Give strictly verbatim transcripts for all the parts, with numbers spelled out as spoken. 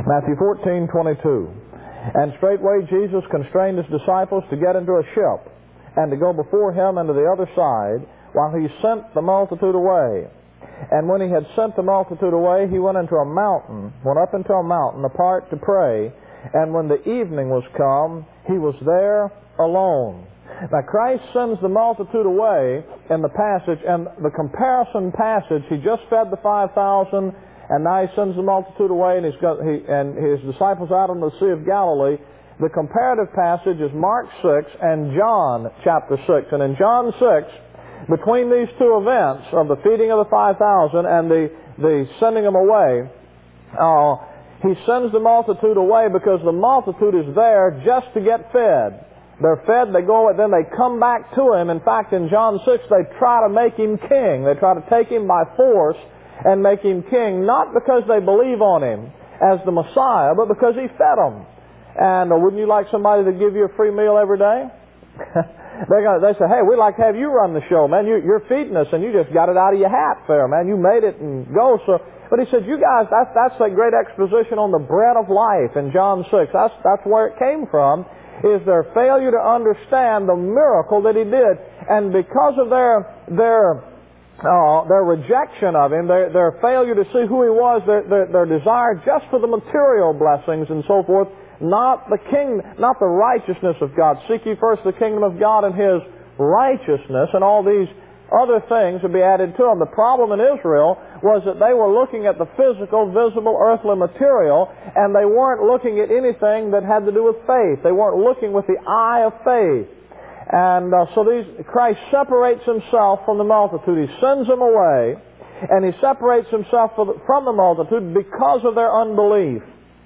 Matthew fourteen twenty-two. And straightway Jesus constrained his disciples to get into a ship, and to go before him into the other side, while he sent the multitude away. And when he had sent the multitude away, he went into a mountain, went up into a mountain apart to pray. And when the evening was come, he was there alone. Now Christ sends the multitude away in the passage, and the comparison passage, he just fed the five thousand, and now he sends the multitude away, and he's got he, and his disciples out on the Sea of Galilee. The comparative passage is Mark six and John chapter six. And in John six, between these two events of the feeding of the five thousand and the, the sending them away, uh, he sends the multitude away because the multitude is there just to get fed. They're fed, they go, and then they come back to him. In fact, in John six, they try to make him king. They try to take him by force and make him king, not because they believe on him as the Messiah, but because he fed them. And uh, wouldn't you like somebody to give you a free meal every day? They're gonna, they say, hey, we'd like to have you run the show, man. You, you're feeding us, and you just got it out of your hat there, man. You made it and go. So, but he said, you guys, that's, that's a great exposition on the bread of life in John six. That's, that's where it came from, is their failure to understand the miracle that he did. And because of their their uh, their rejection of him, their, their failure to see who he was, their, their, their desire just for the material blessings and so forth, not the king, not the righteousness of God. Seek ye first the kingdom of God and his righteousness, and all these other things would be added to them. The problem in Israel was that they were looking at the physical, visible, earthly material, and they weren't looking at anything that had to do with faith. They weren't looking with the eye of faith. And uh, so these, Christ separates himself from the multitude. He sends them away, and he separates himself from the multitude because of their unbelief.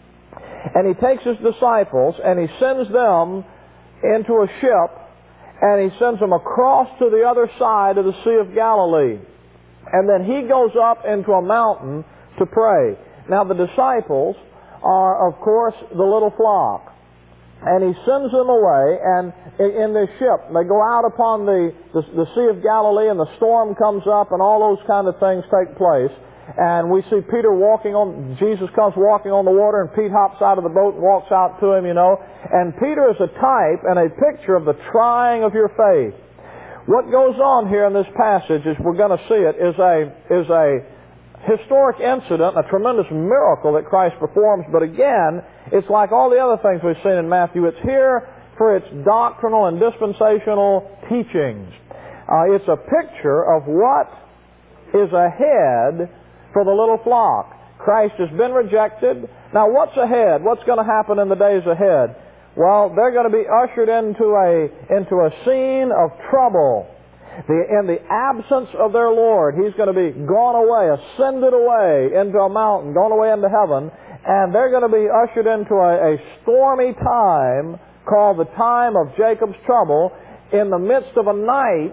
And he takes his disciples and he sends them into a ship, and he sends them across to the other side of the Sea of Galilee. And then he goes up into a mountain to pray. Now the disciples are, of course, the little flock. And he sends them away, and in this ship, they go out upon the, the, the Sea of Galilee, and the storm comes up, and all those kind of things take place. And we see Peter walking on, Jesus comes walking on the water, and Pete hops out of the boat and walks out to him, you know. And Peter is a type and a picture of the trying of your faith. What goes on here in this passage, as we're going to see it, is a, is a historic incident, a tremendous miracle that Christ performs. But again, it's like all the other things we've seen in Matthew. It's here for its doctrinal and dispensational teachings. Uh, it's a picture of what is ahead for the little flock. Christ has been rejected. Now what's ahead? What's going to happen in the days ahead? Well, they're going to be ushered into a, into a scene of trouble. The, in the absence of their Lord, He's going to be gone away, ascended away into a mountain, gone away into heaven, and they're going to be ushered into a, a stormy time called the time of Jacob's trouble, in the midst of a night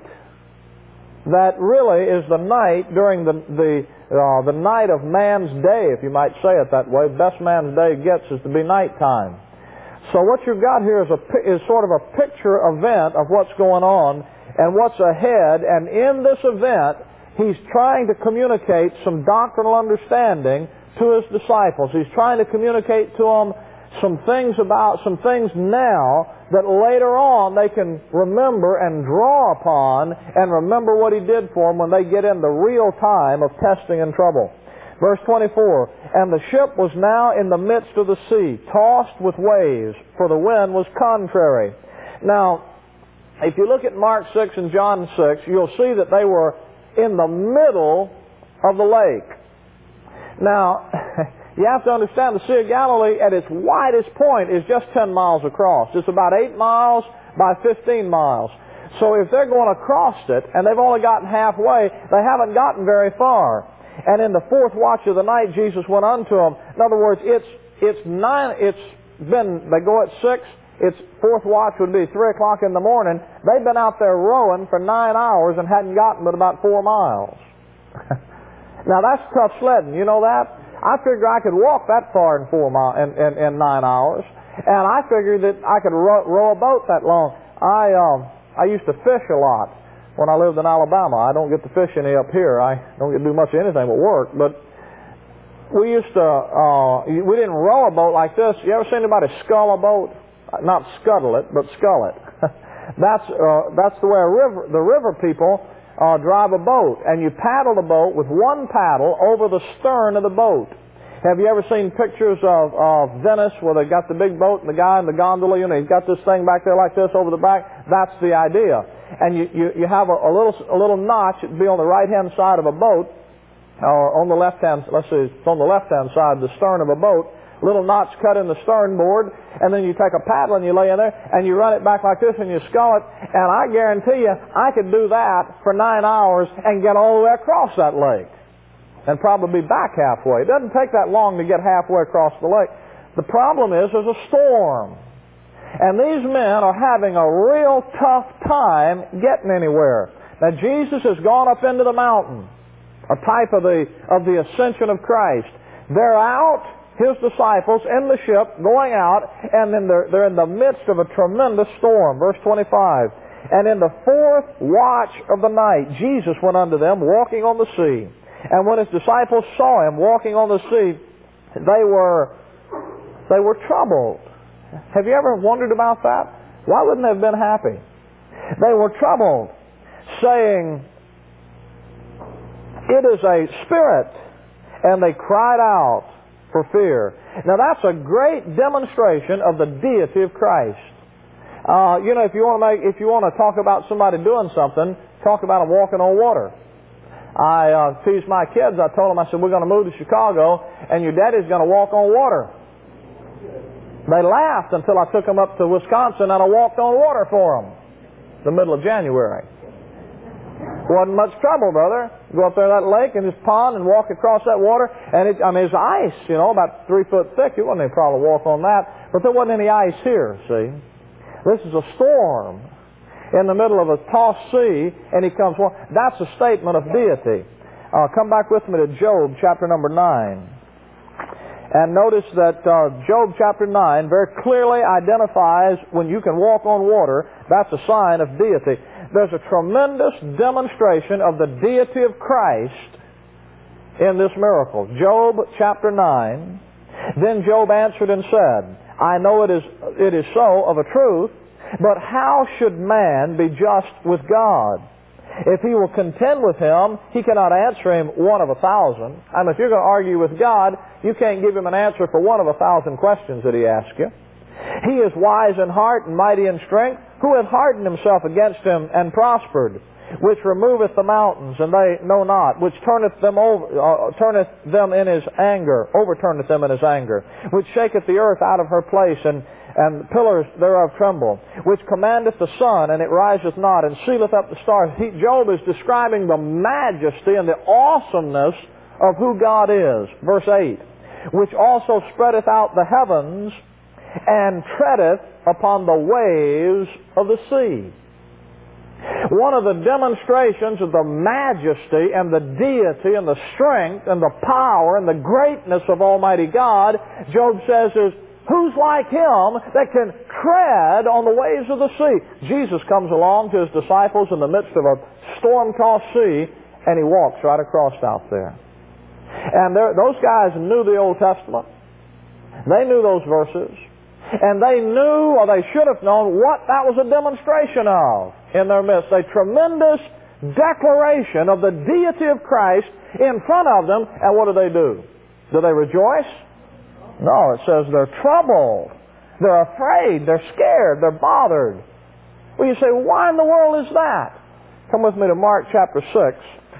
that really is the night during the the uh, the night of man's day, if you might say it that way. Best man's day gets is to be nighttime. So what you've got here is a is sort of a picture event of what's going on and what's ahead. And in this event, he's trying to communicate some doctrinal understanding to his disciples. He's trying to communicate to them some things about some things now that later on they can remember and draw upon and remember what he did for them when they get in the real time of testing and trouble. Verse twenty-four, and the ship was now in the midst of the sea, tossed with waves, for the wind was contrary. Now, if you look at Mark six and John six, you'll see that they were in the middle of the lake. Now, you have to understand the Sea of Galilee at its widest point is just ten miles across. It's about eight miles by fifteen miles. So if they're going across it and they've only gotten halfway, they haven't gotten very far. And in the fourth watch of the night, Jesus went unto them. In other words, it's it's nine. It's been they go at six. Its fourth watch would be three o'clock in the morning. They've been out there rowing for nine hours and hadn't gotten but about four miles. Now that's tough sledding. You know that? I figured I could walk that far in four mile in, in, in nine hours, and I figured that I could row, row a boat that long. I um I used to fish a lot when I lived in Alabama. I don't get to fish any up here. I don't get to do much of anything but work. But we used to, uh, we didn't row a boat like this. You ever seen anybody scull a boat? Not scuttle it, but scull it. that's uh, that's the way a river, the river people uh, drive a boat. And you paddle the boat with one paddle over the stern of the boat. Have you ever seen pictures of, of Venice where they got the big boat and the guy in the gondola, you know, he's got this thing back there like this over the back? That's the idea. And you, you, you have a, a little a little notch. It'd be on the right-hand side of a boat, or on the left-hand, let's see, it's on the left-hand side, the stern of a boat, little notch cut in the stern board, and then you take a paddle and you lay in there, and you run it back like this, and you scull it, and I guarantee you, I could do that for nine hours and get all the way across that lake, and probably be back halfway. It doesn't take that long to get halfway across the lake. The problem is there's a storm, and these men are having a real tough time getting anywhere. Now, Jesus has gone up into the mountain, a type of the of the ascension of Christ. They're out, his disciples, in the ship, going out, and then they're, they're in the midst of a tremendous storm. Verse twenty-five, and in the fourth watch of the night, Jesus went unto them, walking on the sea. And when his disciples saw him walking on the sea, they were they were troubled. Have you ever wondered about that? Why wouldn't they have been happy? They were troubled, saying, "It is a spirit," and they cried out for fear. Now that's a great demonstration of the deity of Christ. Uh, you know, if you want to make, if you want to talk about somebody doing something, talk about them walking on water. I uh, teased my kids. I told them, I said, we're going to move to Chicago, and your daddy's going to walk on water. They laughed until I took them up to Wisconsin, and I walked on water for them. The middle of January. Wasn't much trouble, brother. Go up there to that lake and this pond and walk across that water. And it, I mean, it's ice, you know, about three foot thick. It wasn't any problem to walk on that. But there wasn't any ice here, see. This is a storm in the middle of a tossed sea, and he comes. Well, that's a statement of deity. Uh, come back with me to Job chapter number nine. And notice that uh, Job chapter nine very clearly identifies when you can walk on water, that's a sign of deity. There's a tremendous demonstration of the deity of Christ in this miracle. Job chapter nine. Then Job answered and said, I know it is, it is so of a truth, but how should man be just with God? If he will contend with him, he cannot answer him one of a thousand. I mean, if you're going to argue with God, you can't give him an answer for one of a thousand questions that he asks you. He is wise in heart and mighty in strength. Who hath hardened himself against him and prospered? Which removeth the mountains, and they know not. Which turneth them over, uh, turneth them in his anger, overturneth them in his anger. Which shaketh the earth out of her place, and and pillars thereof tremble, which commandeth the sun, and it riseth not, and sealeth up the stars. He, Job is describing the majesty and the awesomeness of who God is. Verse eight, which also spreadeth out the heavens, and treadeth upon the waves of the sea. One of the demonstrations of the majesty and the deity and the strength and the power and the greatness of Almighty God, Job says, is who's like him that can tread on the waves of the sea? Jesus comes along to his disciples in the midst of a storm-tossed sea, and he walks right across out there. And those guys knew the Old Testament. They knew those verses. And they knew, or they should have known, what that was a demonstration of in their midst. A tremendous declaration of the deity of Christ in front of them. And what do they do? Do they rejoice? No, it says they're troubled. They're afraid. They're scared. They're bothered. Well, you say, well, why in the world is that? Come with me to Mark chapter six.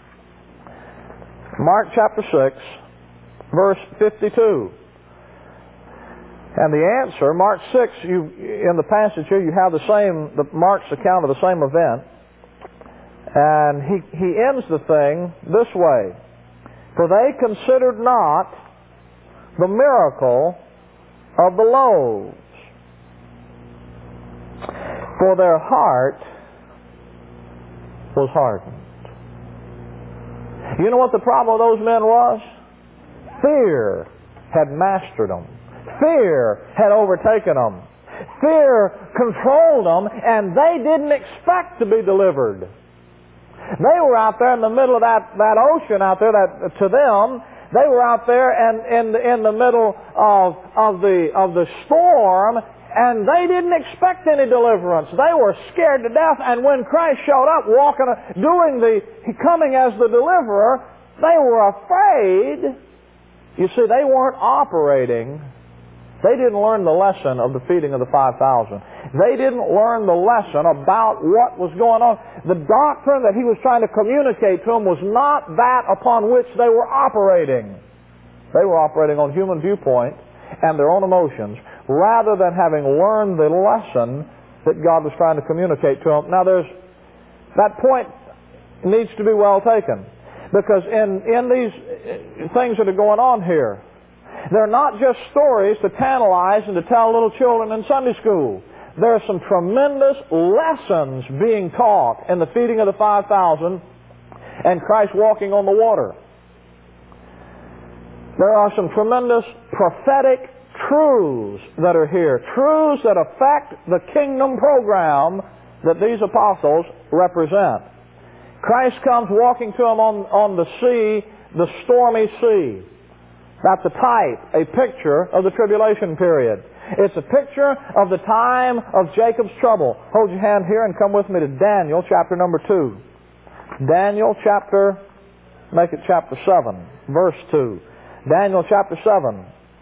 Mark chapter six, verse fifty-two. And the answer, Mark six, you, in the passage here, you have the same, the Mark's account of the same event. And he, he ends the thing this way. For they considered not the miracle of the loaves, for their heart was hardened. You know what the problem of those men was? Fear had mastered them. Fear had overtaken them. Fear controlled them, and they didn't expect to be delivered. They were out there in the middle of that, that ocean out there that to them They were out there and in the, in the middle of, of, the, of the storm, and they didn't expect any deliverance. They were scared to death, and when Christ showed up walking, doing the, coming as the deliverer, they were afraid. You see, they weren't operating. They didn't learn the lesson of the feeding of the five thousand. They didn't learn the lesson about what was going on. The doctrine that he was trying to communicate to them was not that upon which they were operating. They were operating on human viewpoint and their own emotions, rather than having learned the lesson that God was trying to communicate to them. Now, there's that point needs to be well taken, because in, in these things that are going on here, they're not just stories to tantalize and to tell little children in Sunday school. There are some tremendous lessons being taught in the feeding of the five thousand and Christ walking on the water. There are some tremendous prophetic truths that are here, truths that affect the kingdom program that these apostles represent. Christ comes walking to them on, on the sea, the stormy sea. That's a type, a picture of the tribulation period. It's a picture of the time of Jacob's trouble. Hold your hand here and come with me to Daniel chapter number two. Daniel chapter, make it chapter seven, verse two. Daniel chapter seven.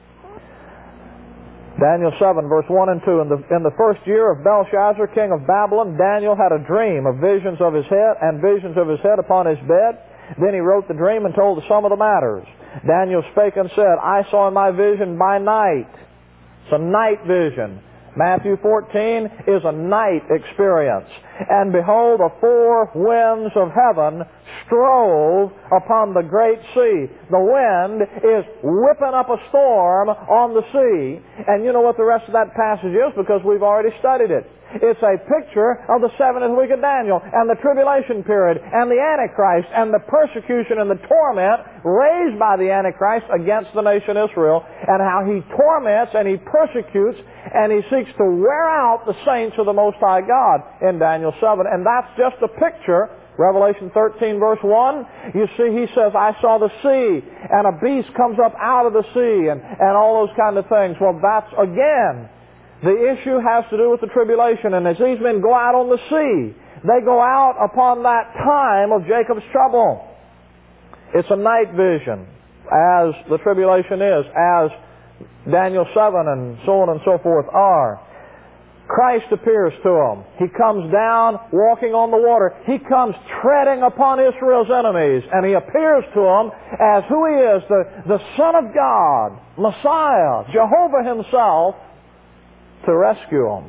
Daniel seven, verse one and two. In the, in the first year of Belshazzar, king of Babylon, Daniel had a dream of visions of his head and visions of his head upon his bed. Then he wrote the dream and told the sum of the matters. Daniel spake and said, I saw in my vision by night. It's a night vision. Matthew fourteen is a night experience. And behold, the four winds of heaven strove upon the great sea. The wind is whipping up a storm on the sea. And you know what the rest of that passage is, because we've already studied it. It's a picture of the seventieth week of Daniel and the tribulation period and the Antichrist and the persecution and the torment raised by the Antichrist against the nation Israel, and how he torments and he persecutes and he seeks to wear out the saints of the Most High God in Daniel seven. And that's just a picture. Revelation thirteen verse one, you see he says, I saw the sea, and a beast comes up out of the sea, and, and all those kind of things. Well, that's, again, the issue has to do with the tribulation. And as these men go out on the sea, they go out upon that time of Jacob's trouble. It's a night vision, as the tribulation is, as Daniel seven and so on and so forth are. Christ appears to them. He comes down walking on the water. He comes treading upon Israel's enemies, and he appears to them as who he is, the, the Son of God, Messiah, Jehovah himself, to rescue them.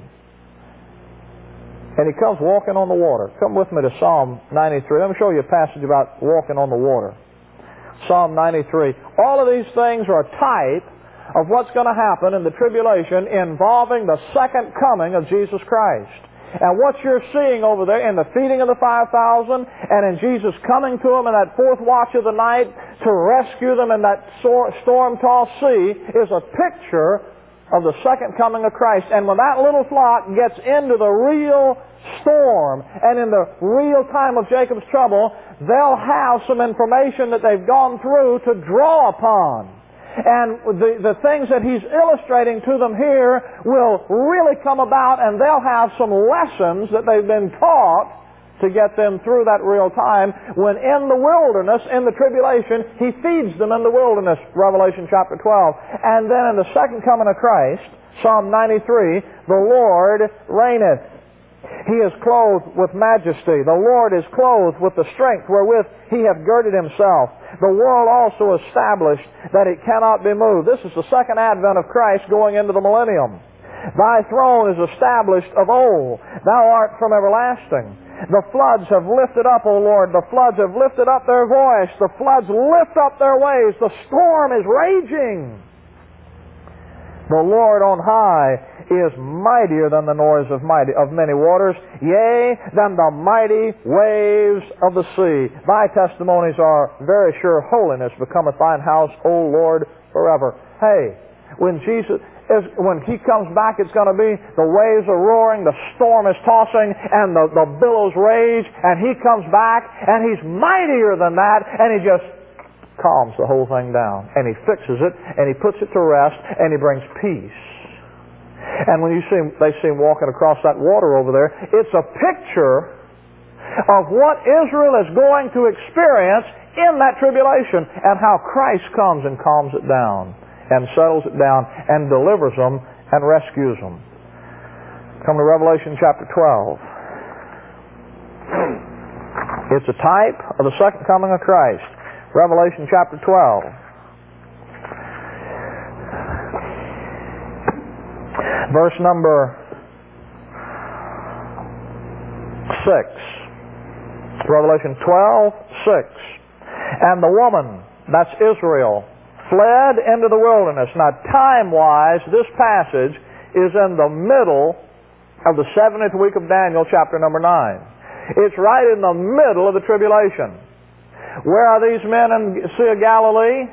And he comes walking on the water. Come with me to Psalm ninety-three. Let me show you a passage about walking on the water. Psalm ninety-three. All of these things are a type of what's going to happen in the tribulation involving the second coming of Jesus Christ. And what you're seeing over there in the feeding of the five thousand and in Jesus coming to them in that fourth watch of the night to rescue them in that storm-tossed sea is a picture of the second coming of Christ. And when that little flock gets into the real storm and in the real time of Jacob's trouble, they'll have some information that they've gone through to draw upon. And the, the things that he's illustrating to them here will really come about, and they'll have some lessons that they've been taught to get them through that real time when in the wilderness, in the tribulation, he feeds them in the wilderness, Revelation chapter twelve. And then in the second coming of Christ, Psalm ninety-three, the Lord reigneth. He is clothed with majesty. The Lord is clothed with the strength wherewith he hath girded himself. The world also established that it cannot be moved. This is the second advent of Christ going into the millennium. Thy throne is established of old. Thou art from everlasting. The floods have lifted up, O Lord. The floods have lifted up their voice. The floods lift up their waves. The storm is raging. The Lord on high is mightier than the noise of mighty of many waters, yea, than the mighty waves of the sea. Thy testimonies are very sure. Holiness becometh thine house, O Lord, forever. Hey, when Jesus... Is, when he comes back, it's going to be the waves are roaring, the storm is tossing, and the, the billows rage, and he comes back, and he's mightier than that, and he just calms the whole thing down. And He fixes it, and He puts it to rest, and He brings peace. And when you see him, they see Him walking across that water over there, it's a picture of what Israel is going to experience in that tribulation, and how Christ comes and calms it down, and settles it down, and delivers them, and rescues them. Come to Revelation chapter twelve. It's a type of the second coming of Christ. Revelation chapter twelve. Verse number six. Revelation twelve, six. And the woman, that's Israel, fled into the wilderness. Now, time-wise, this passage is in the middle of the seventieth week of Daniel, chapter number nine. It's right in the middle of the tribulation. Where are these men in the Sea of Galilee?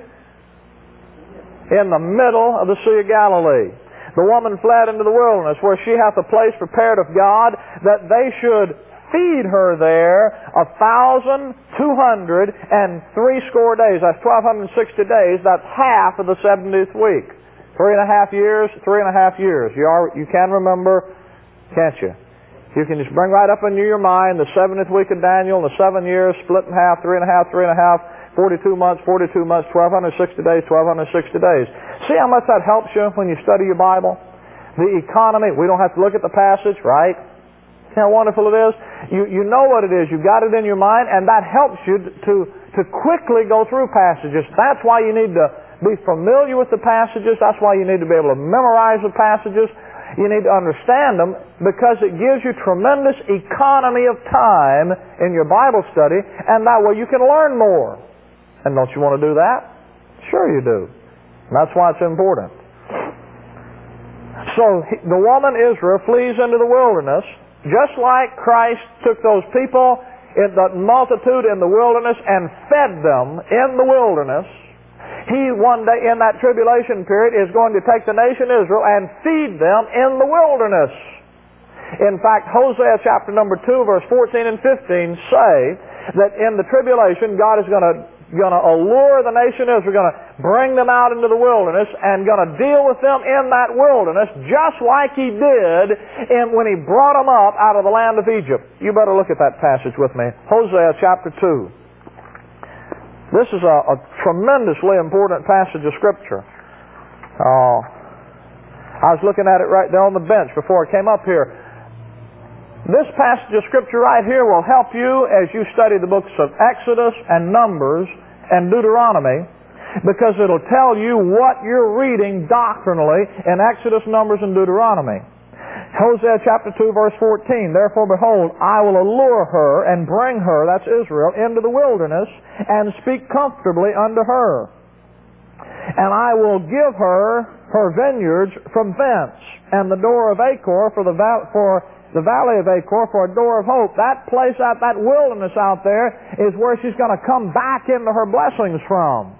In the middle of the Sea of Galilee. The woman fled into the wilderness, where she hath a place prepared of God, that they should feed her there a thousand two hundred and three score days. That's twelve sixty days. That's half of the seventieth week. Three and a half years, three and a half years. You are, you can remember, can't you? You can just bring right up into your mind the seventieth week of Daniel, the seven years split in half, three and a half, three and a half, forty-two months, forty-two months, twelve sixty days, twelve sixty days. See how much that helps you when you study your Bible? The economy, we don't have to look at the passage, right? See how wonderful it is? You, you know what it is. You've got it in your mind, and that helps you to, to quickly go through passages. That's why you need to be familiar with the passages. That's why you need to be able to memorize the passages. You need to understand them, because it gives you tremendous economy of time in your Bible study, and that way you can learn more. And don't you want to do that? Sure you do. And that's why it's important. So the woman Israel flees into the wilderness, just like Christ took those people, in the multitude in the wilderness, and fed them in the wilderness. He one day in that tribulation period is going to take the nation Israel and feed them in the wilderness. In fact, Hosea chapter number two, verse fourteen and fifteen say that in the tribulation God is going to going to allure the nation Israel, going to bring them out into the wilderness, and going to deal with them in that wilderness, just like He did in, when He brought them up out of the land of Egypt. You better look at that passage with me. Hosea chapter two. This is a, a tremendously important passage of Scripture. Uh, I was looking at it right there on the bench before I came up here. This passage of Scripture right here will help you as you study the books of Exodus and Numbers and Deuteronomy, because it'll tell you what you're reading doctrinally in Exodus, Numbers, and Deuteronomy. Hosea chapter two, verse fourteen, Therefore, behold, I will allure her and bring her, that's Israel, into the wilderness, and speak comfortably unto her. And I will give her her vineyards from thence, and the door of Achor for the val- for the valley of Achor for a door of hope. That place out, that wilderness out there, is where she's going to come back into her blessings from.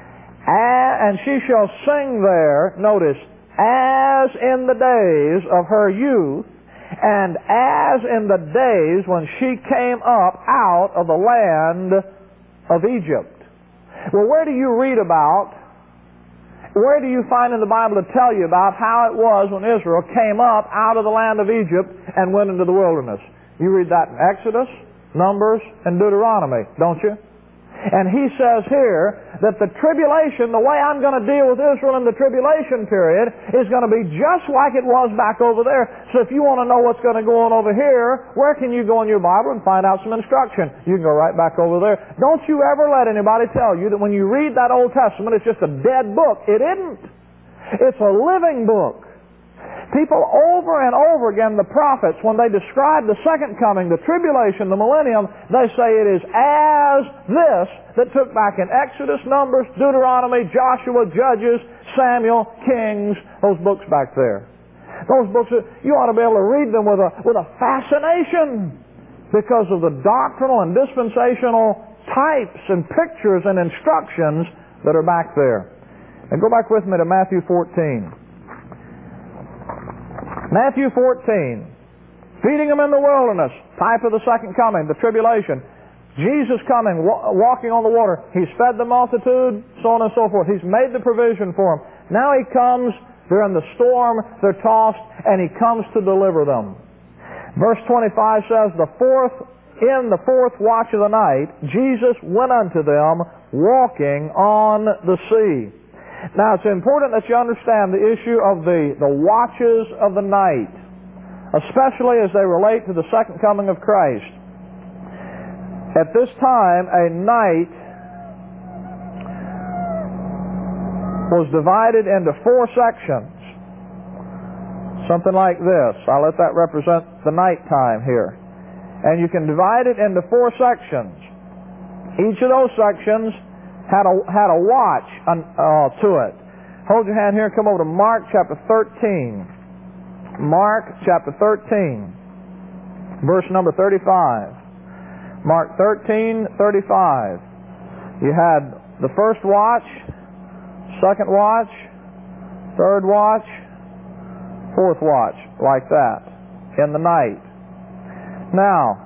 And she shall sing there, notice, as in the days of her youth, and as in the days when she came up out of the land of Egypt. Well, where do you read about, where do you find in the Bible to tell you about how it was when Israel came up out of the land of Egypt and went into the wilderness? You read that in Exodus, Numbers, and Deuteronomy, don't you? And he says here that the tribulation, the way I'm going to deal with Israel in the tribulation period, is going to be just like it was back over there. So if you want to know what's going to go on over here, where can you go in your Bible and find out some instruction? You can go right back over there. Don't you ever let anybody tell you that when you read that Old Testament, it's just a dead book. It isn't. It's a living book. People over and over again, the prophets, when they describe the second coming, the tribulation, the millennium, they say it is as this that took back in Exodus, Numbers, Deuteronomy, Joshua, Judges, Samuel, Kings, those books back there. Those books, you ought to be able to read them with a, with a fascination because of the doctrinal and dispensational types and pictures and instructions that are back there. And go back with me to Matthew fourteen. Matthew fourteen, feeding them in the wilderness, type of the second coming, the tribulation. Jesus coming, wa- walking on the water. He's fed the multitude, so on and so forth. He's made the provision for them. Now He comes, they're in the storm, they're tossed, and He comes to deliver them. Verse twenty-five says, the fourth, in the fourth watch of the night, Jesus went unto them, walking on the sea. Now it's important that you understand the issue of the, the watches of the night, especially as they relate to the second coming of Christ. At this time, a night was divided into four sections. Something like this. I'll let that represent the nighttime here. And you can divide it into four sections. Each of those sections had a, had a watch uh, to it. Hold your hand here and come over to Mark chapter thirteen. Mark chapter thirteen, verse number thirty-five. Mark thirteen, thirty-five. You had the first watch, second watch, third watch, fourth watch, like that, in the night. Now,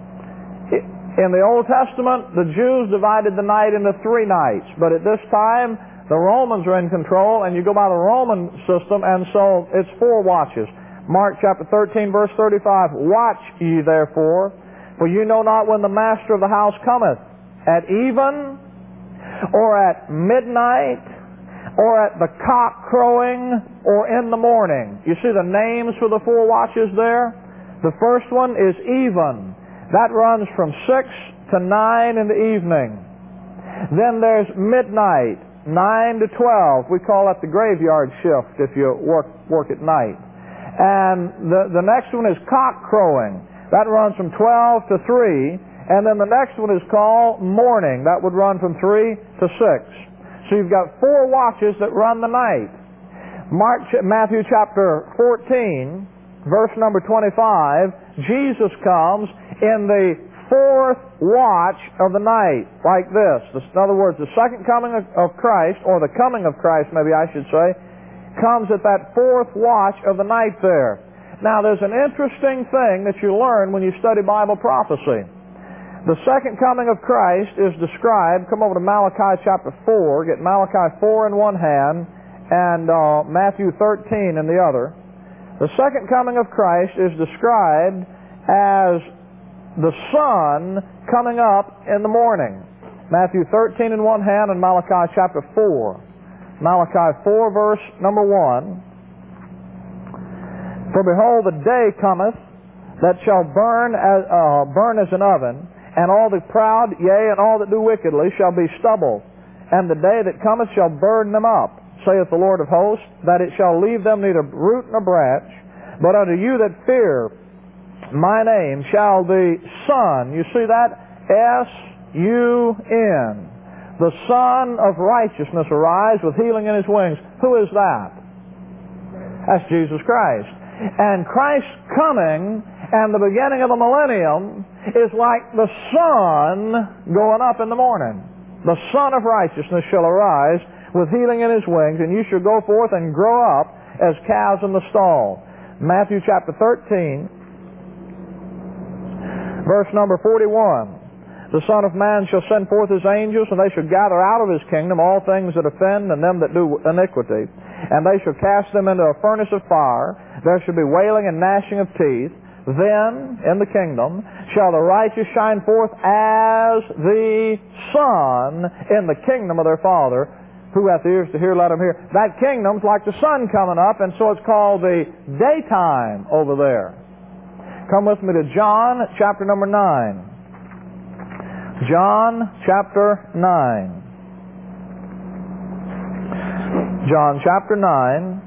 in the Old Testament, the Jews divided the night into three nights, but at this time, the Romans are in control, and you go by the Roman system, and so it's four watches. Mark chapter thirteen, verse thirty-five, watch ye therefore, for you know not when the master of the house cometh, at even, or at midnight, or at the cock crowing, or in the morning. You see the names for the four watches there? The first one is even. That runs from six to nine in the evening. Then there's midnight, nine to twelve. We call that the graveyard shift if you work, work at night. And the, the next one is cock crowing. That runs from twelve to three, and then the next one is called morning. That would run from three to six. So you've got four watches that run the night. Mark, Matthew chapter fourteen, verse number twenty-five, Jesus comes in the fourth watch of the night, like this. In other words, the second coming of, of Christ, or the coming of Christ, maybe I should say, comes at that fourth watch of the night there. Now, there's an interesting thing that you learn when you study Bible prophecy. The second coming of Christ is described, come over to Malachi chapter four, get Malachi four in one hand, and uh, Matthew thirteen in the other. The second coming of Christ is described as the sun coming up in the morning. Matthew thirteen in one hand and Malachi chapter four. Malachi four verse number one. For behold, the day cometh that shall burn as, uh, burn as an oven, and all the proud, yea, and all that do wickedly shall be stubble. And the day that cometh shall burn them up, saith the Lord of hosts, that it shall leave them neither root nor branch. But unto you that fear my name shall the sun, you see that? S U N. The Son of Righteousness arise with healing in His wings. Who is that? That's Jesus Christ. And Christ's coming and the beginning of the millennium is like the sun going up in the morning. The Son of Righteousness shall arise with healing in His wings, and you shall go forth and grow up as calves in the stall. Matthew chapter thirteen, verse number forty-one. The Son of Man shall send forth His angels, and they shall gather out of His kingdom all things that offend and them that do iniquity. And they shall cast them into a furnace of fire. There shall be wailing and gnashing of teeth. Then, in the kingdom, shall the righteous shine forth as the sun in the kingdom of their Father. Who hath ears to hear, let him hear. That kingdom's like the sun coming up, and so it's called the daytime over there. Come with me to John chapter number nine. John chapter nine. John chapter nine,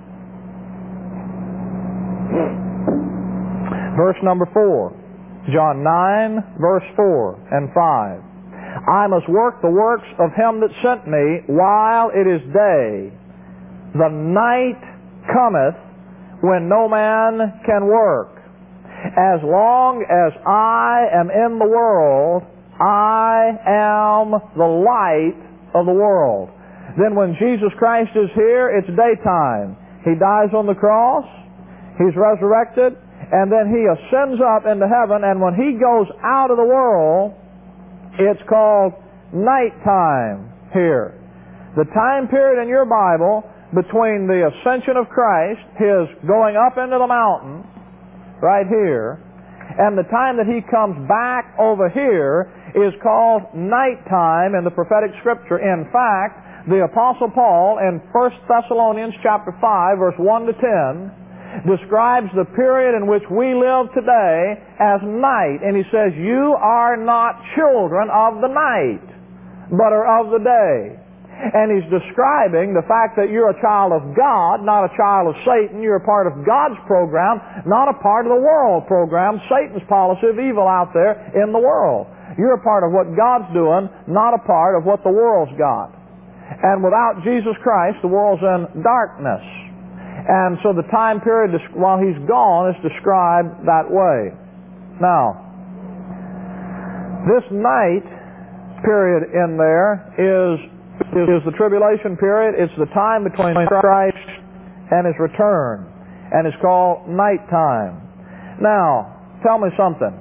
verse number four. John nine, verse four and five. I must work the works of Him that sent me while it is day. The night cometh when no man can work. As long as I am in the world, I am the light of the world. Then when Jesus Christ is here, it's daytime. He dies on the cross, He's resurrected, and then He ascends up into heaven, and when He goes out of the world, It's called nighttime here. The time period in your Bible between the ascension of Christ, His going up into the mountain, right here, and the time that He comes back over here is called nighttime in the prophetic Scripture. In fact, the Apostle Paul in First Thessalonians chapter five, verse one to ten, describes the period in which we live today as night. And he says, you are not children of the night, but are of the day. And he's describing the fact that you're a child of God, not a child of Satan. You're a part of God's program, not a part of the world program, Satan's policy of evil out there in the world. You're a part of what God's doing, not a part of what the world's got. And without Jesus Christ, the world's in darkness. And so the time period while He's gone is described that way. Now, this night period in there is is the tribulation period. It's the time between Christ and His return, and it's called nighttime. Now, tell me something.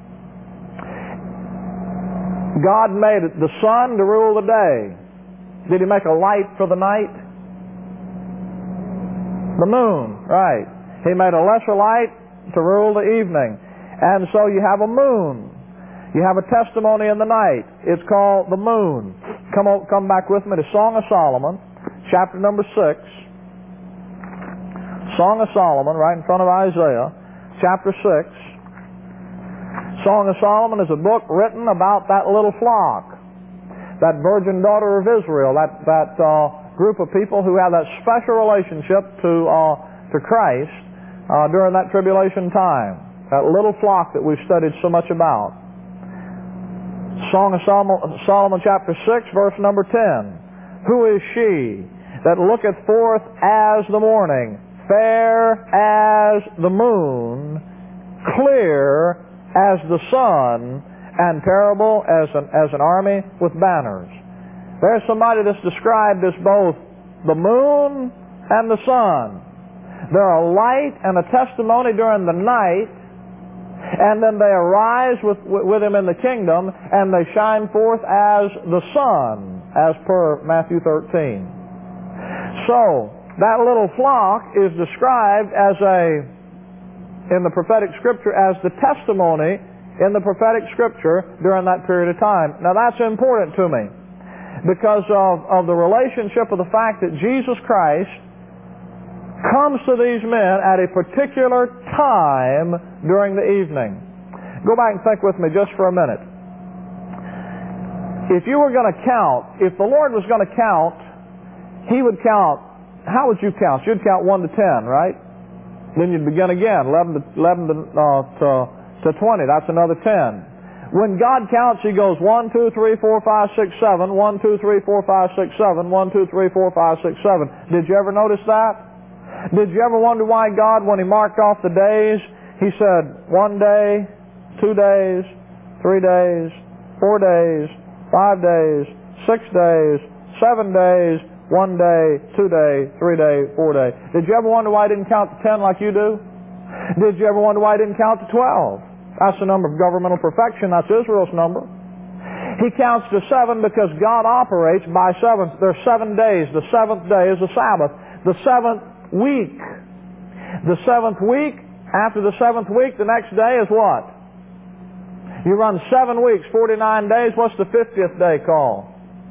God made the sun to rule the day. Did He make a light for the night? The moon, right. He made a lesser light to rule the evening. And so you have a moon. You have a testimony in the night. It's called the moon. Come on, come back with me to Song of Solomon, chapter number six. Song of Solomon, right in front of Isaiah, chapter six. Song of Solomon is a book written about that little flock, that virgin daughter of Israel, that that uh, group of people who have that special relationship to uh, to Christ uh, during that tribulation time. That little flock that we've studied so much about. Song of Solomon, Solomon chapter six, verse number ten. Who is she that looketh forth as the morning, fair as the moon, clear as the sun, and terrible as an, as an army with banners? There's somebody that's described as both the moon and the sun. They're a light and a testimony during the night, and then they arise with, with Him in the kingdom, and they shine forth as the sun, as per Matthew thirteen. So, that little flock is described as a, in the prophetic Scripture, as the testimony in the prophetic Scripture during that period of time. Now that's important to me, because of, of the relationship of the fact that Jesus Christ comes to these men at a particular time during the evening. Go back and think with me just for a minute. If you were going to count, if the Lord was going to count, He would count, how would you count? You'd count one to ten, right? Then you'd begin again, eleven to, eleven to, uh, to, to twenty, that's another ten. When God counts, He goes one, two, three, four, five, six, seven, one, two, three, four, five, six, seven, one, two, three, four, five, six, seven. Did you ever notice that? Did you ever wonder why God, when He marked off the days, He said one day, two days, three days, four days, five days, six days, seven days, one day, two day, three day, four day? Did you ever wonder why He didn't count to ten like you do? Did you ever wonder why He didn't count to twelve? That's the number of governmental perfection. That's Israel's number. He counts to seven because God operates by sevens. There are seven days. The seventh day is the Sabbath. The seventh week. The seventh week, after the seventh week, the next day is what? You run seven weeks, forty-nine days. What's the fiftieth day called?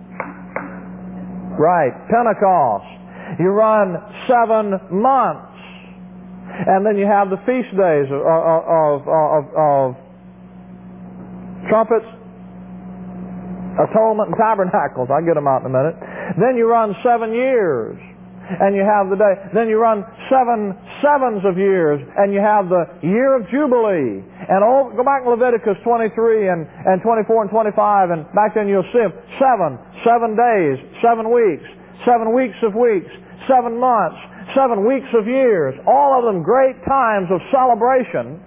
Right, Pentecost. You run seven months. And then you have the feast days of, of, of, of trumpets, atonement, and tabernacles. I'll get them out in a minute. Then you run seven years. And you have the day. Then you run seven sevens of years, and you have the year of Jubilee. And all, go back to Leviticus twenty-three and, and twenty-four and twenty-five, and back then you'll see them. Seven, seven days, seven weeks, seven weeks of weeks, seven months, seven weeks of years. All of them great times of celebration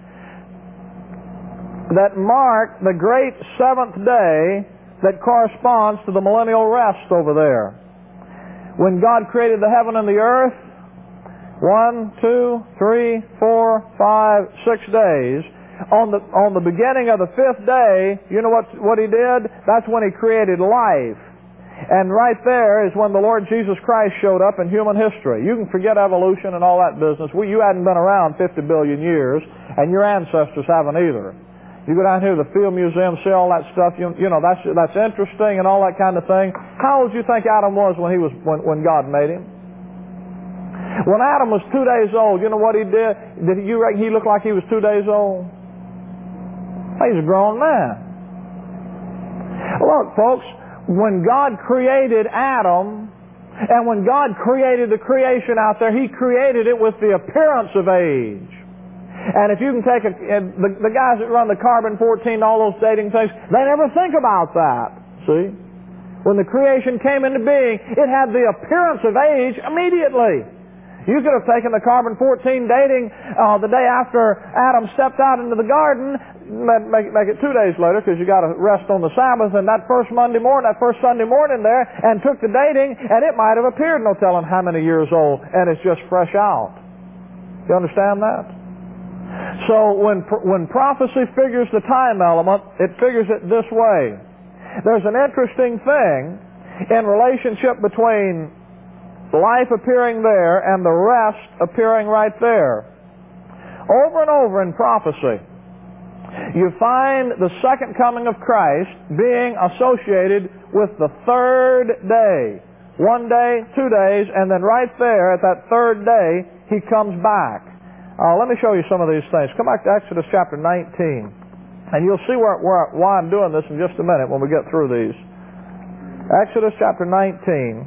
that mark the great seventh day that corresponds to the millennial rest over there. When God created the heaven and the earth, one, two, three, four, five, six days, On the, on the beginning of the fifth day, you know what, what He did? That's when He created life. And right there is when the Lord Jesus Christ showed up in human history. You can forget evolution and all that business. We, you hadn't been around fifty billion years, and your ancestors haven't either. You go down here to the Field Museum, see all that stuff. You, you know that's that's interesting and all that kind of thing. How old do you think Adam was when he was when, when God made him? When Adam was two days old, you know what he did? Did you reckon he looked like he was two days old? He's a grown man. Look, folks, when God created Adam, and when God created the creation out there, He created it with the appearance of age. And if you can take a, the, the guys that run the Carbon fourteen, all those dating things, they never think about that. See? When the creation came into being, it had the appearance of age immediately. You could have taken the Carbon fourteen dating uh, the day after Adam stepped out into the garden, make, make it two days later because you got to rest on the Sabbath, and that first Monday morning, that first Sunday morning there, and took the dating, and it might have appeared, no telling how many years old, and it's just fresh out. You understand that? So when when prophecy figures the time element, it figures it this way. There's an interesting thing in relationship between life appearing there and the rest appearing right there. Over and over in prophecy, you find the second coming of Christ being associated with the third day. One day, two days, and then right there at that third day, He comes back. Uh, let me show you some of these things. Come back to Exodus chapter nineteen. And you'll see where, where, why I'm doing this in just a minute when we get through these. Exodus chapter nineteen.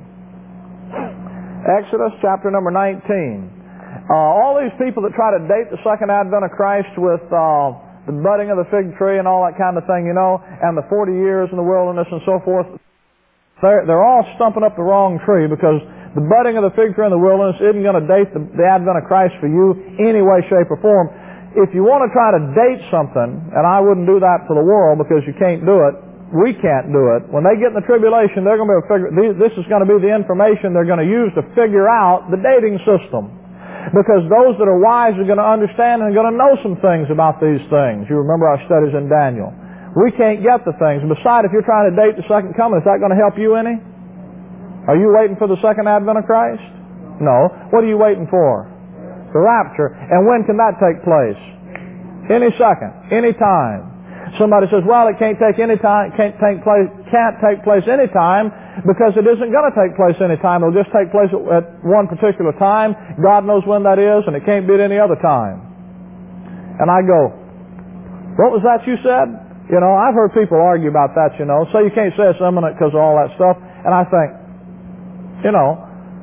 Exodus chapter number nineteen. Uh, all these people that try to date the second advent of Christ with uh, the budding of the fig tree and all that kind of thing, you know, and the forty years in the wilderness and so forth, they're, they're all stumping up the wrong tree, because the budding of the fig tree in the wilderness isn't going to date the, the advent of Christ for you any way, shape, or form. If you want to try to date something, and I wouldn't do that for the world because you can't do it, we can't do it. When they get in the tribulation, they're going to be able to figure, this is going to be the information they're going to use to figure out the dating system. Because those that are wise are going to understand and are going to know some things about these things. You remember our studies in Daniel. We can't get the things. Besides, if you're trying to date the second coming, is that going to help you any? Are you waiting for the second advent of Christ? No. What are you waiting for? The rapture. And when can that take place? Any second. Any time. Somebody says, well, it can't take any time, can't take place, can't take place any time because it isn't going to take place any time. It'll just take place at one particular time. God knows when that is, and it can't be at any other time. And I go, what was that you said? You know, I've heard people argue about that, you know. So you can't say it's imminent because of all that stuff. And I think, you know,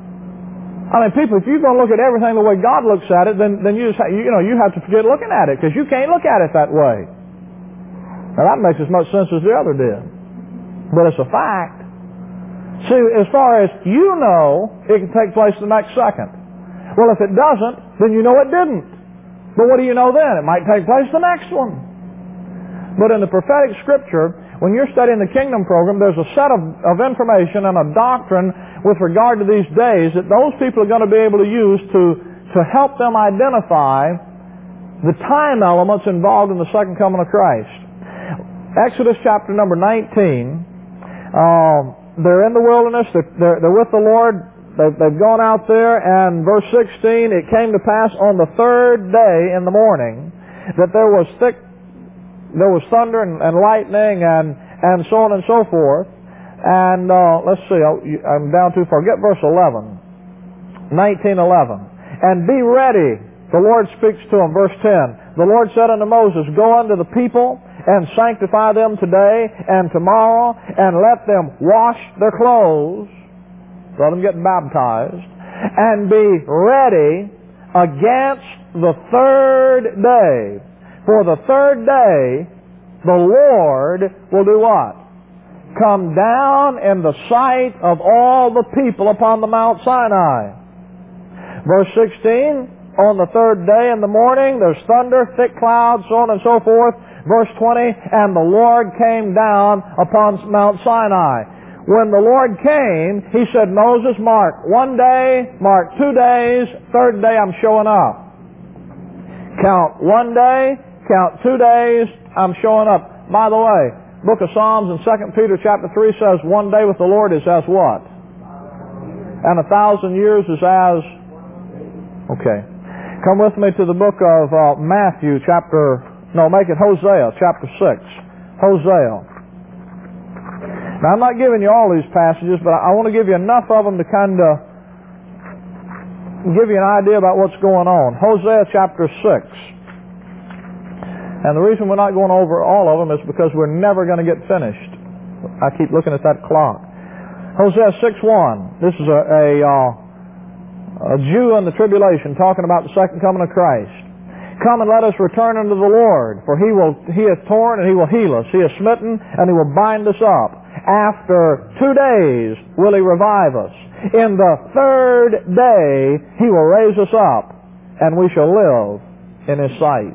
I mean, people, if you're going to look at everything the way God looks at it, then, then you just, you, you know, you have to forget looking at it because you can't look at it that way. Now that makes as much sense as the other did. But it's a fact. See, as far as you know, it can take place the next second. Well, if it doesn't, then you know it didn't. But what do you know then? It might take place the next one. But in the prophetic scripture, when you're studying the kingdom program, there's a set of, of information and a doctrine with regard to these days that those people are going to be able to use to, to help them identify the time elements involved in the second coming of Christ. Exodus chapter number nineteen, uh, they're in the wilderness, they're, they're, they're with the Lord, they've, they've gone out there, and verse sixteen, it came to pass on the third day in the morning that there was thick, there was thunder and, and lightning and, and so on and so forth. And uh, let's see, I'm down too far. Get verse eleven, nineteen eleven. And be ready, the Lord speaks to him, verse ten. The Lord said unto Moses, go unto the people and sanctify them today and tomorrow, and let them wash their clothes, let them get baptized, and be ready against the third day. For the third day, the Lord will do what? Come down in the sight of all the people upon the Mount Sinai. Verse sixteen, on the third day in the morning, there's thunder, thick clouds, so on and so forth. Verse twenty, and the Lord came down upon Mount Sinai. When the Lord came, He said, Moses, mark one day, mark two days, third day I'm showing up. Count one day, count two days, I'm showing up. By the way, book of Psalms and Second Peter chapter three says one day with the Lord is as what? And a thousand years is as... Okay. Come with me to the book of uh, Matthew chapter... No, make it Hosea chapter six. Hosea. Now, I'm not giving you all these passages, but I want to give you enough of them to kind of give you an idea about what's going on. Hosea chapter six. And the reason we're not going over all of them is because we're never going to get finished. I keep looking at that clock. Hosea six one. This is a, a, uh, a Jew in the tribulation talking about the second coming of Christ. Come and let us return unto the Lord, for He will He hath torn and He will heal us. He has smitten and He will bind us up. After two days will He revive us. In the third day He will raise us up, and we shall live in His sight.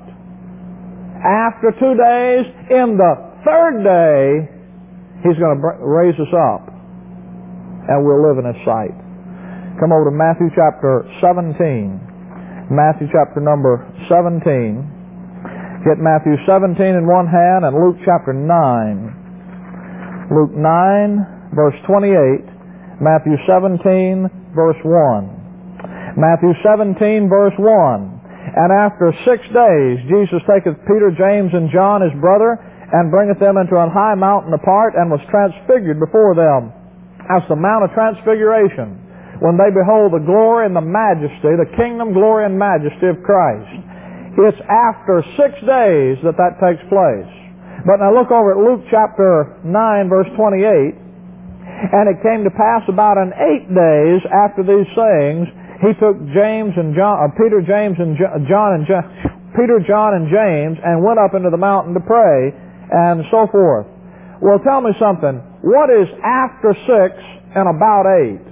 After two days, in the third day, He's going to raise us up, and we'll live in His sight. Come over to Matthew chapter seventeen. Matthew chapter number seventeen. Get Matthew seventeen in one hand and Luke chapter nine. Luke nine, verse twenty-eight. Matthew seventeen, verse one. Matthew seventeen, verse one. And after six days Jesus taketh Peter, James, and John his brother, and bringeth them into an high mountain apart, and was transfigured before them. That's the Mount of Transfiguration, when they behold the glory and the majesty, the kingdom, glory, and majesty of Christ. It's after six days that that takes place. But now look over at Luke chapter nine, verse twenty-eight. And it came to pass about an eight days after these sayings, He took James and John, uh, Peter, James, and John, and John, Peter, John, and James, and went up into the mountain to pray, and so forth. Well, tell me something. What is after six and about eight?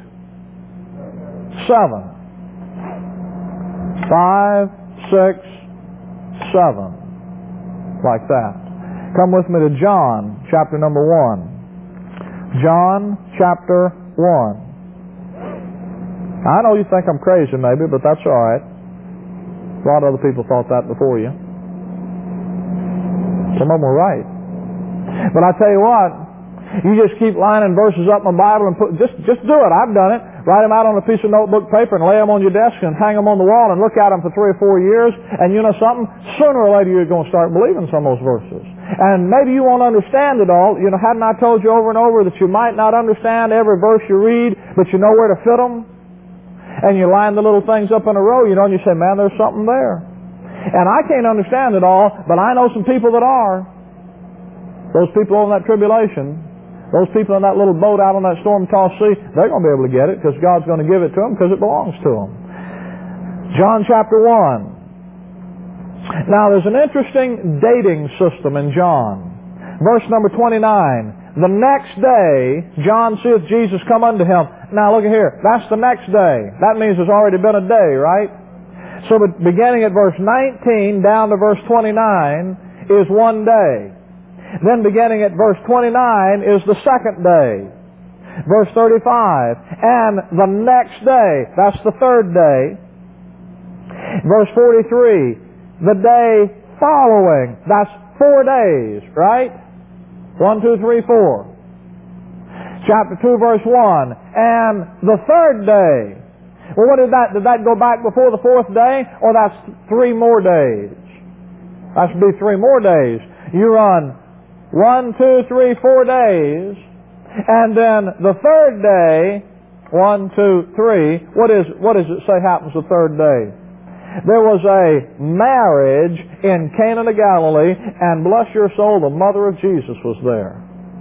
Seven. Five, six, seven. Like that. Come with me to John, chapter number one. John, chapter one. I know you think I'm crazy maybe, but that's all right. A lot of other people thought that before you. Some of them were right. But I tell you what, you just keep lining verses up in the Bible and put, just, just do it. I've done it. Write them out on a piece of notebook paper and lay them on your desk and hang them on the wall and look at them for three or four years. And you know something? Sooner or later you're going to start believing some of those verses. And maybe you won't understand it all. You know, hadn't I told you over and over that you might not understand every verse you read, but you know where to fit them? And you line the little things up in a row, you know, and you say, man, there's something there. And I can't understand it all, but I know some people that are. Those people on that tribulation, those people in that little boat out on that storm-tossed sea, they're going to be able to get it because God's going to give it to them because it belongs to them. John chapter one. Now, there's an interesting dating system in John. Verse number twenty-nine. The next day, John seeth Jesus come unto him. Now, look at here. That's the next day. That means there's already been a day, right? So, beginning at verse nineteen down to verse twenty-nine is one day. Then beginning at verse twenty-nine is the second day. Verse thirty-five, and the next day, that's the third day. Verse forty-three, the day following, that's four days, right? One, two, three, four. Chapter two, verse one, and the third day. Well, what did that, did that go back before the fourth day? Or that's three more days? That should be three more days. You run One, two, three, four days. And then the third day, one, two, three, what is what does it say happens the third day? There was a marriage in Cana of Galilee, and bless your soul, the mother of Jesus was there.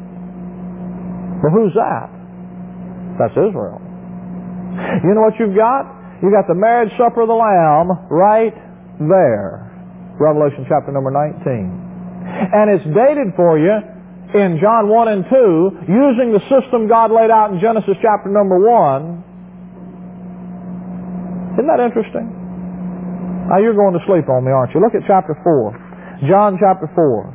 Well, who's that? That's Israel. You know what you've got? You've got the marriage supper of the Lamb right there. Revelation chapter number nineteen. And it's dated for you in John one and two using the system God laid out in Genesis chapter number one. Isn't that interesting? Now you're going to sleep on me, aren't you? Look at chapter four. John chapter four.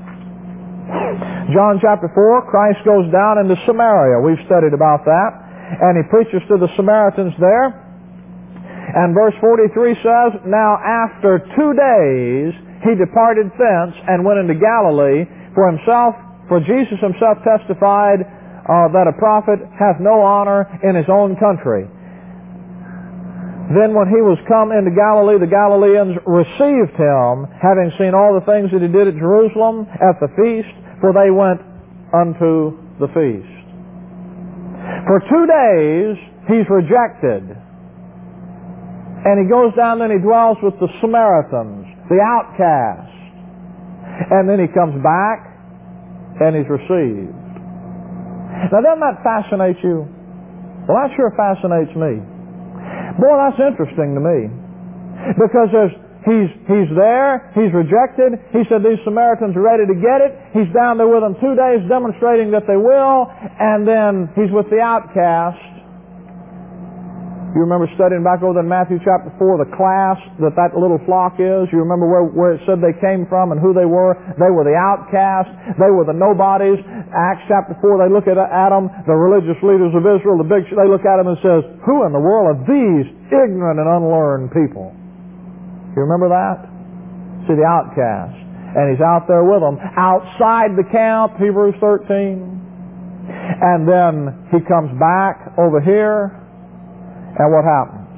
John chapter four, Christ goes down into Samaria. We've studied about that. And He preaches to the Samaritans there. And verse forty-three says, now after two days, he departed thence and went into Galilee. For himself, for Jesus himself testified uh, that a prophet hath no honor in his own country. Then when he was come into Galilee, the Galileans received him, having seen all the things that he did at Jerusalem at the feast, for they went unto the feast. For two days he's rejected. And he goes down and he dwells with the Samaritans, the outcasts. And then he comes back and he's received. Now doesn't that fascinate you? Well, that sure fascinates me. Boy, that's interesting to me. Because there's, he's, he's there, he's rejected. He said these Samaritans are ready to get it. He's down there with them two days demonstrating that they will. And then he's with the outcast. You remember studying back over in Matthew chapter four, the class that that little flock is? You remember where, where it said they came from and who they were? They were the outcasts. They were the nobodies. Acts chapter four, they look at Adam, the religious leaders of Israel, the big, they look at him and says, who in the world are these ignorant and unlearned people? You remember that? See, the outcast. And he's out there with them. Outside the camp, Hebrews thirteen. And then he comes back over here. And what happens?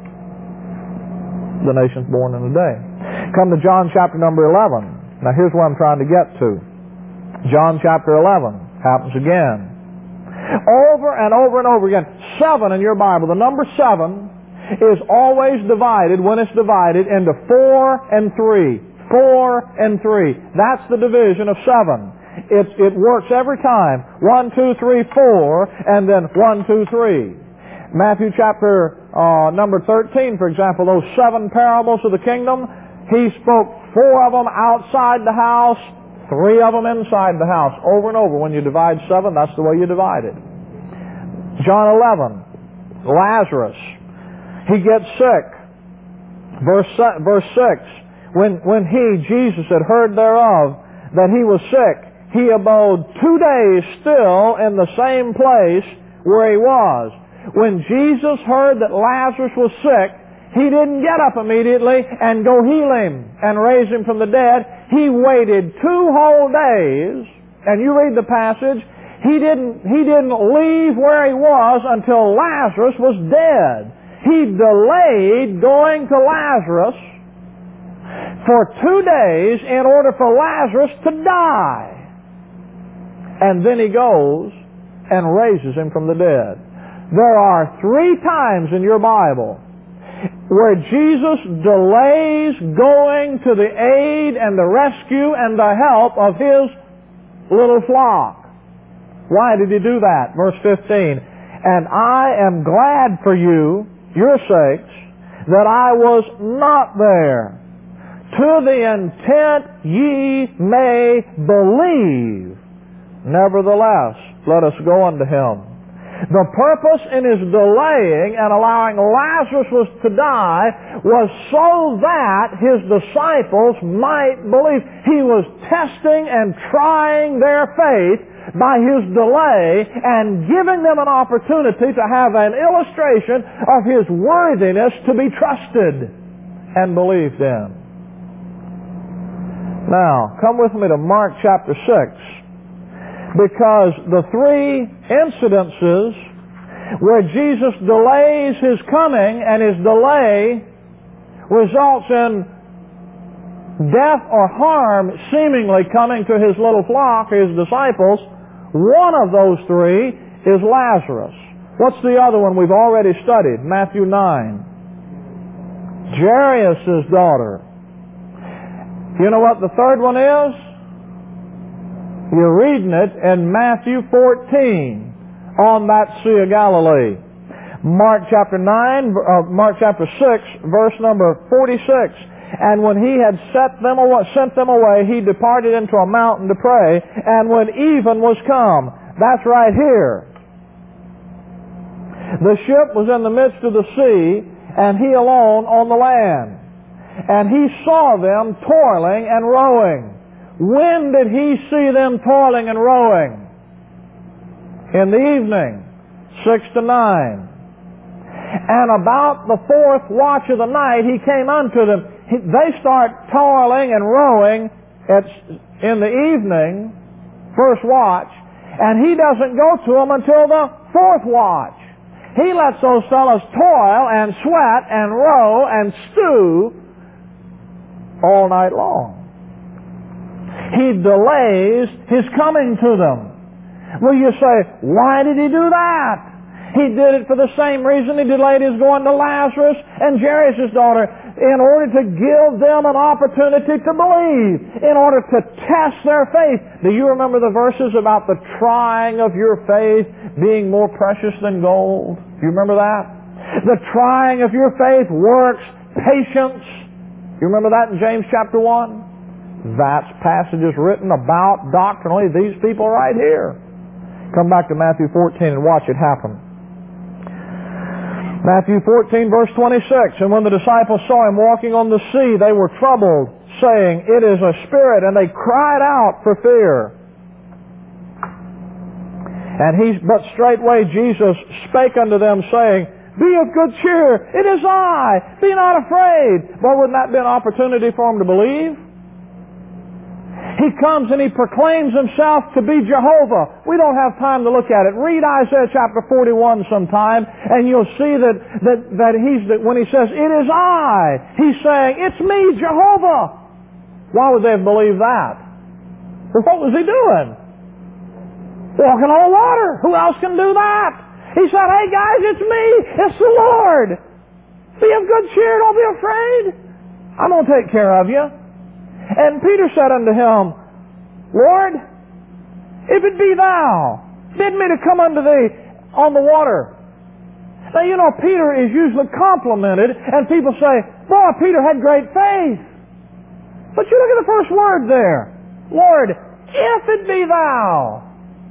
The nation's born in a day. Come to John chapter number eleven. Now here's where I'm trying to get to. John chapter eleven happens again. Over and over and over again. Seven in your Bible. The number seven is always divided, when it's divided, into four and three. Four and three. That's the division of seven. It, it works every time. One, two, three, four, and then one, two, three. Matthew chapter uh, number thirteen, for example, those seven parables of the kingdom, he spoke four of them outside the house, three of them inside the house. Over and over. When you divide seven, that's the way you divide it. John eleven, Lazarus. He gets sick. Verse, verse six, when, when he, Jesus, had heard thereof that he was sick, he abode two days still in the same place where he was. When Jesus heard that Lazarus was sick, he didn't get up immediately and go heal him and raise him from the dead. He waited two whole days, and you read the passage, he didn't, he didn't leave where he was until Lazarus was dead. He delayed going to Lazarus for two days in order for Lazarus to die. And then he goes and raises him from the dead. There are three times in your Bible where Jesus delays going to the aid and the rescue and the help of his little flock. Why did he do that? Verse fifteen, and I am glad for you, your sakes, that I was not there, to the intent ye may believe. Nevertheless, let us go unto him. The purpose in his delaying and allowing Lazarus was to die was so that his disciples might believe. He was testing and trying their faith by his delay and giving them an opportunity to have an illustration of his worthiness to be trusted and believed in. Now, come with me to Mark chapter six. Because the three incidences where Jesus delays his coming and his delay results in death or harm seemingly coming to his little flock, his disciples, one of those three is Lazarus. What's the other one we've already studied? Matthew nine. Jairus' daughter. You know what the third one is? You're reading it in Matthew fourteen on that Sea of Galilee. Mark chapter nine, uh, Mark chapter six, verse number forty-six. And when he had set them away, sent them away, he departed into a mountain to pray. And when even was come, that's right here. The ship was in the midst of the sea, and he alone on the land. And he saw them toiling and rowing. When did he see them toiling and rowing? In the evening, six to nine. And about the fourth watch of the night he came unto them. he, they start toiling and rowing at, in the evening, first watch, and he doesn't go to them until the fourth watch. He lets those fellows toil and sweat and row and stew all night long. He delays his coming to them. Well, you say, why did he do that? He did it for the same reason he delayed his going to Lazarus and Jairus' daughter, in order to give them an opportunity to believe, in order to test their faith. Do you remember the verses about the trying of your faith being more precious than gold? Do you remember that? The trying of your faith works patience. You remember that in James chapter one? That's passages written about doctrinally these people right here. Come back to Matthew fourteen and watch it happen. Matthew fourteen, verse twenty-six, and when the disciples saw him walking on the sea, they were troubled, saying, it is a spirit, and they cried out for fear. And he, but straightway Jesus spake unto them, saying, be of good cheer, it is I, be not afraid. Well, wouldn't that be an opportunity for them to believe? He comes and he proclaims himself to be Jehovah. We don't have time to look at it. Read Isaiah chapter forty-one sometime, and you'll see that, that, that he's, that when he says, it is I, he's saying, it's me, Jehovah. Why would they have believed that? Well, what was he doing? Walking on water. Who else can do that? He said, hey guys, it's me. It's the Lord. Be of good cheer. Don't be afraid. I'm going to take care of you. And Peter said unto him, Lord, if it be thou, bid me to come unto thee on the water. Now, you know, Peter is usually complimented, and people say, boy, Peter had great faith. But you look at the first word there. Lord, if it be thou.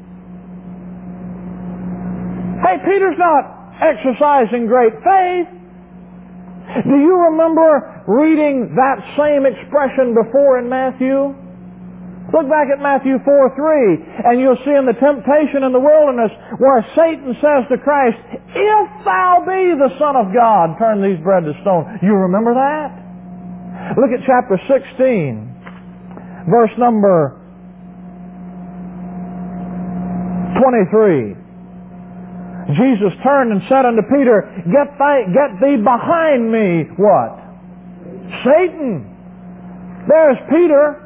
Hey, Peter's not exercising great faith. Do you remember reading that same expression before in Matthew? Look back at Matthew four three, and you'll see in the temptation in the wilderness where Satan says to Christ, if thou be the Son of God, turn these bread to stone. You remember that? Look at chapter sixteen, verse number twenty-three. Jesus turned and said unto Peter, Get, thy, get thee behind me. What? Satan. There's Peter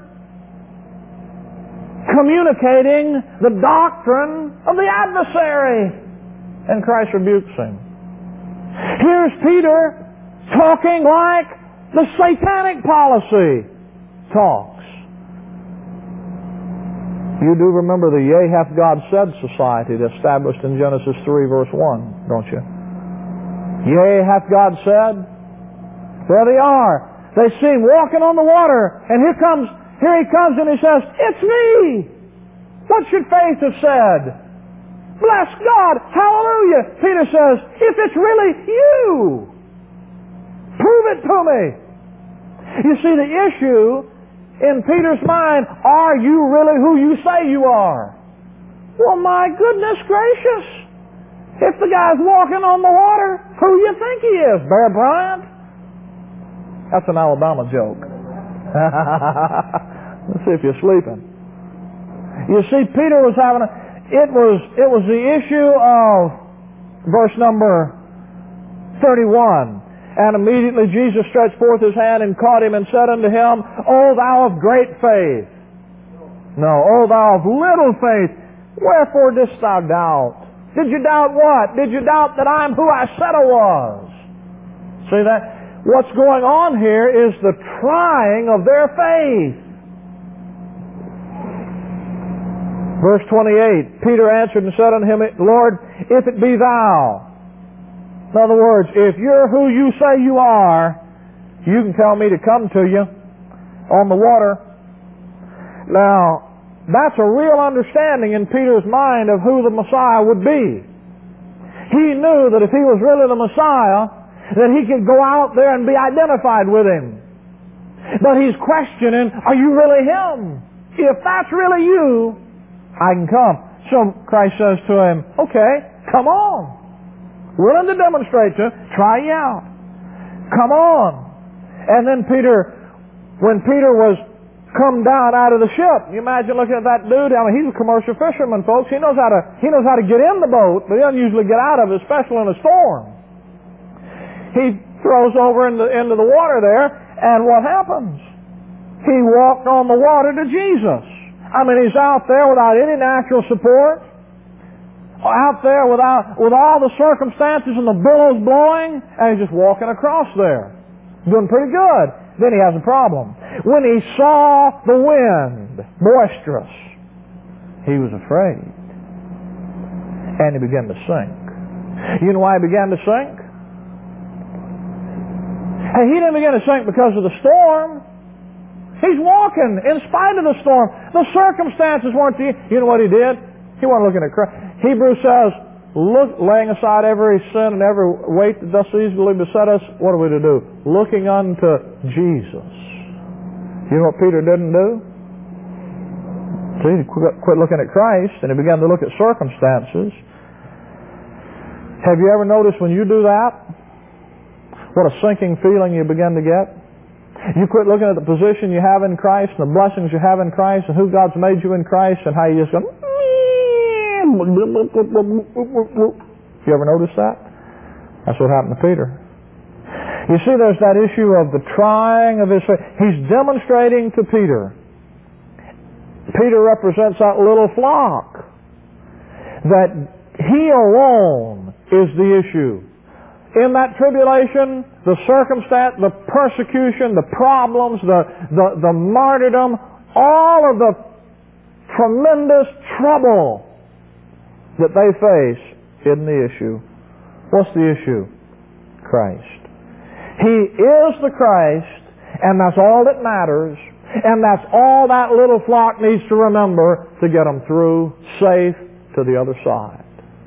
communicating the doctrine of the adversary. And Christ rebukes him. Here's Peter talking like the satanic policy talks. You do remember the Yea hath God said society that's established in Genesis three verse one, don't you? Yea hath God said. There they are. They see him walking on the water, and here comes, here he comes and he says, it's me! What should faith have said? Bless God! Hallelujah! Peter says, if it's really you, prove it to me. You see, the issue in Peter's mind, are you really who you say you are? Well, my goodness gracious! If the guy's walking on the water, who do you think he is? Bear Bryant? That's an Alabama joke. Let's see if you're sleeping. You see, Peter was having a, it was, it was the issue of verse number thirty-one. And immediately Jesus stretched forth his hand and caught him and said unto him, O thou of great faith. No, O thou of little faith, wherefore didst thou doubt? Did you doubt what? Did you doubt that I am who I said I was? See that? What's going on here is the trying of their faith. Verse twenty-eight, Peter answered and said unto him, Lord, if it be thou. In other words, if you're who you say you are, you can tell me to come to you on the water. Now, that's a real understanding in Peter's mind of who the Messiah would be. He knew that if he was really the Messiah, that he could go out there and be identified with him. But he's questioning, are you really him? If that's really you, I can come. So Christ says to him, okay, come on. Willing to demonstrate to, try you out. Come on. And then Peter, when Peter was come down out of the ship, you imagine looking at that dude. I mean, he's a commercial fisherman, folks. He knows how to he knows how to get in the boat, but he doesn't usually get out of it, especially in a storm. He throws over into, into the water there, and what happens? He walked on the water to Jesus. I mean, he's out there without any natural support, out there without with all the circumstances and the billows blowing, and he's just walking across there, doing pretty good. Then he has a problem. When he saw the wind boisterous, he was afraid, and he began to sink. You know why he began to sink? Hey, he didn't begin to sink because of the storm. He's walking in spite of the storm. The circumstances weren't the... You know what he did? He wasn't looking at Christ. Hebrews says, look, laying aside every sin and every weight that does easily beset us, what are we to do? Looking unto Jesus. You know what Peter didn't do? See, he quit looking at Christ and he began to look at circumstances. Have you ever noticed when you do that, what a sinking feeling you begin to get? You quit looking at the position you have in Christ and the blessings you have in Christ and who God's made you in Christ and how you just go... You ever notice that? That's what happened to Peter. You see, there's that issue of the trying of his faith. He's demonstrating to Peter. Peter represents that little flock. That he alone is the issue. In that tribulation, the circumstance, the persecution, the problems, the, the, the martyrdom, all of the tremendous trouble that they face isn't the issue. What's the issue? Christ. He is the Christ, and that's all that matters, and that's all that little flock needs to remember to get them through safe to the other side.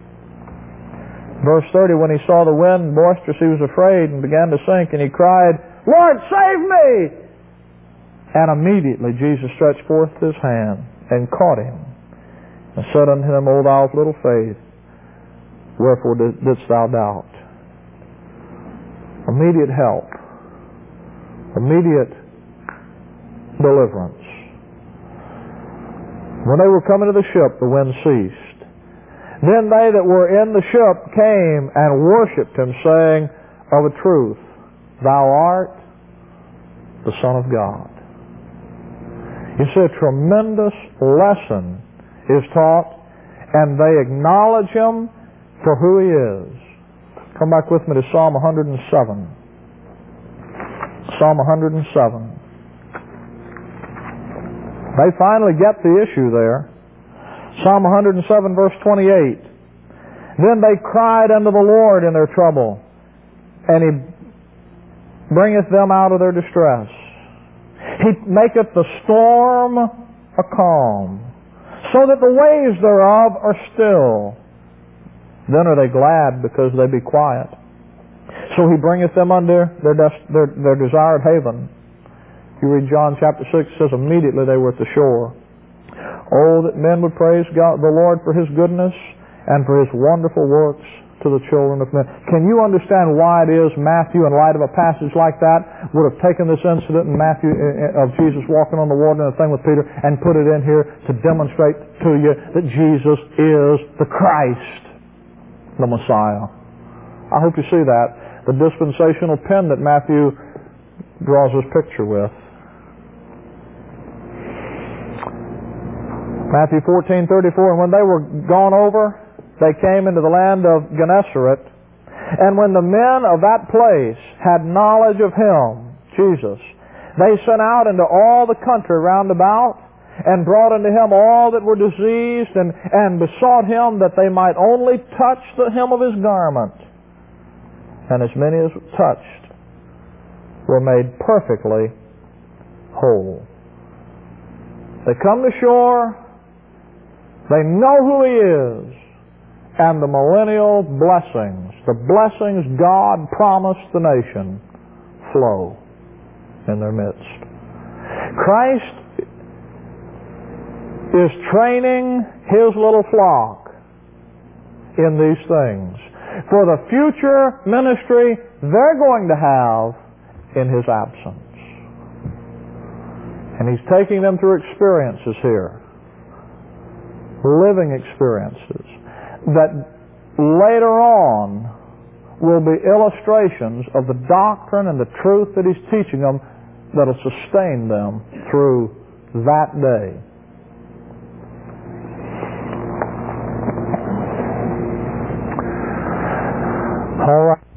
Verse thirty, when he saw the wind boisterous, he was afraid and began to sink, and he cried, Lord, save me! And immediately Jesus stretched forth his hand and caught him, and said unto him, O thou of little faith, wherefore didst thou doubt? Immediate help. Immediate deliverance. When they were coming to the ship, the wind ceased. Then they that were in the ship came and worshipped him, saying, Of a truth, thou art the Son of God. You see, a tremendous lesson is taught, and they acknowledge him for who he is. Come back with me to Psalm one hundred seven. Psalm one hundred seven. They finally get the issue there. Psalm one hundred seven, verse twenty-eight. Then they cried unto the Lord in their trouble, and he bringeth them out of their distress. He maketh the storm a calm, so that the waves thereof are still. Then are they glad, because they be quiet. So he bringeth them under their, des- their, their desired haven. You read John chapter six, it says immediately they were at the shore. Oh, that men would praise God, the Lord, for his goodness and for his wonderful works to the children of men. Can you understand why it is Matthew, in light of a passage like that, would have taken this incident in Matthew of Jesus walking on the water and the thing with Peter and put it in here to demonstrate to you that Jesus is the Christ, the Messiah? I hope you see that. The dispensational pen that Matthew draws his picture with. Matthew fourteen thirty-four, and when they were gone over, they came into the land of Gennesaret. And when the men of that place had knowledge of him, Jesus, they sent out into all the country round about, and brought unto him all that were diseased, and, and besought him that they might only touch the hem of his garment. And as many as touched were made perfectly whole. They come to shore, they know who he is, and the millennial blessings, the blessings God promised the nation, flow in their midst. Christ is training his little flock in these things for the future ministry they're going to have in His absence. And He's taking them through experiences here, living experiences, that later on will be illustrations of the doctrine and the truth that He's teaching them that will sustain them through that day. All right.